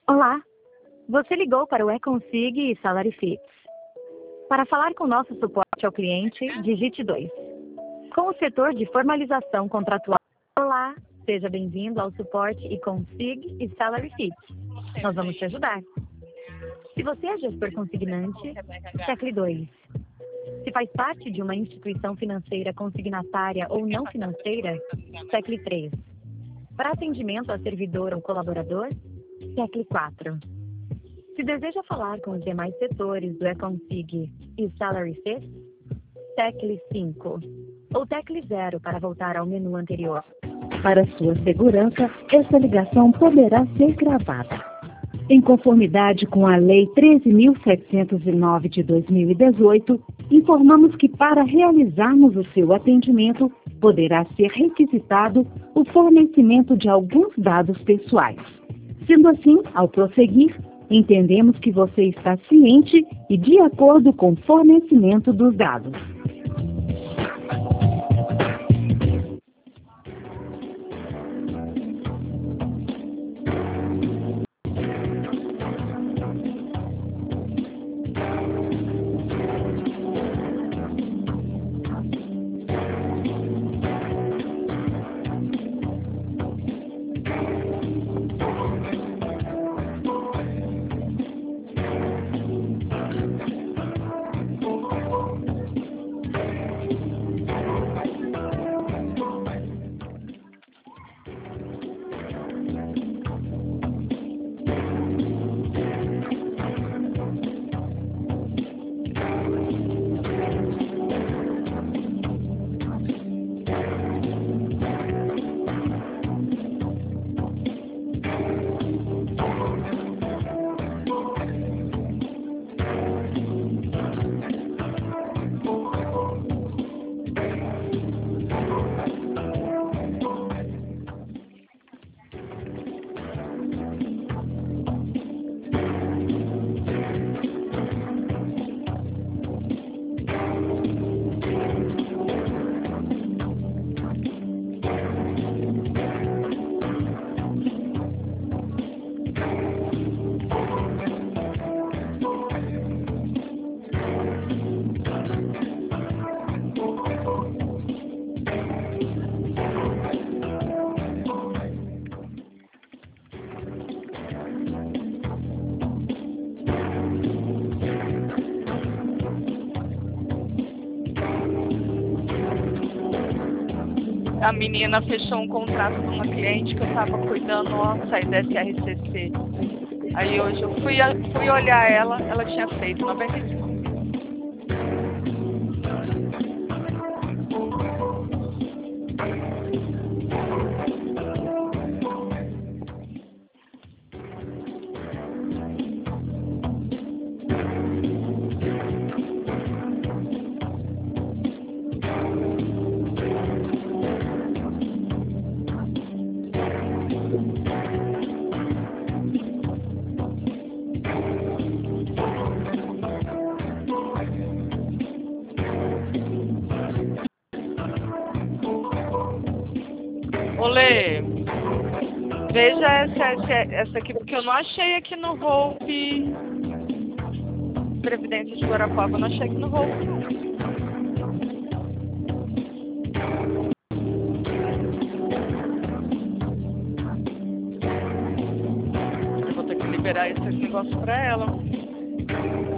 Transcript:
Olá, você ligou para o Econsig e Salary Fix. Para falar com nosso suporte ao cliente, digite 2. Com o setor de formalização contratual. Olá, seja bem-vindo ao suporte Econsig e Salary Fix. Nós vamos te ajudar. Se você é gestor consignante, tecle 2. Se faz parte de uma instituição financeira consignatária ou não financeira, tecle 3. Para atendimento a servidor ou colaborador, tecle 4. Se deseja falar com os demais setores do Econsig e Salary Fix, tecle 5. Ou tecle 0 para voltar ao menu anterior. Para sua segurança, essa ligação poderá ser gravada. Em conformidade com a Lei 13.709 de 2018, informamos que para realizarmos o seu atendimento, poderá ser requisitado o fornecimento de alguns dados pessoais. Sendo assim, ao prosseguir, entendemos que você está ciente e de acordo com o fornecimento dos dados. A menina fechou um contrato com uma cliente que eu estava cuidando, saí da SRCC. Aí hoje eu fui olhar ela tinha feito 95. Olê, veja essa aqui, porque eu não achei aqui no Volpe Previdência de Guarapuava, eu não achei aqui no Volpe, não. Eu vou ter que liberar esse negócio pra ela.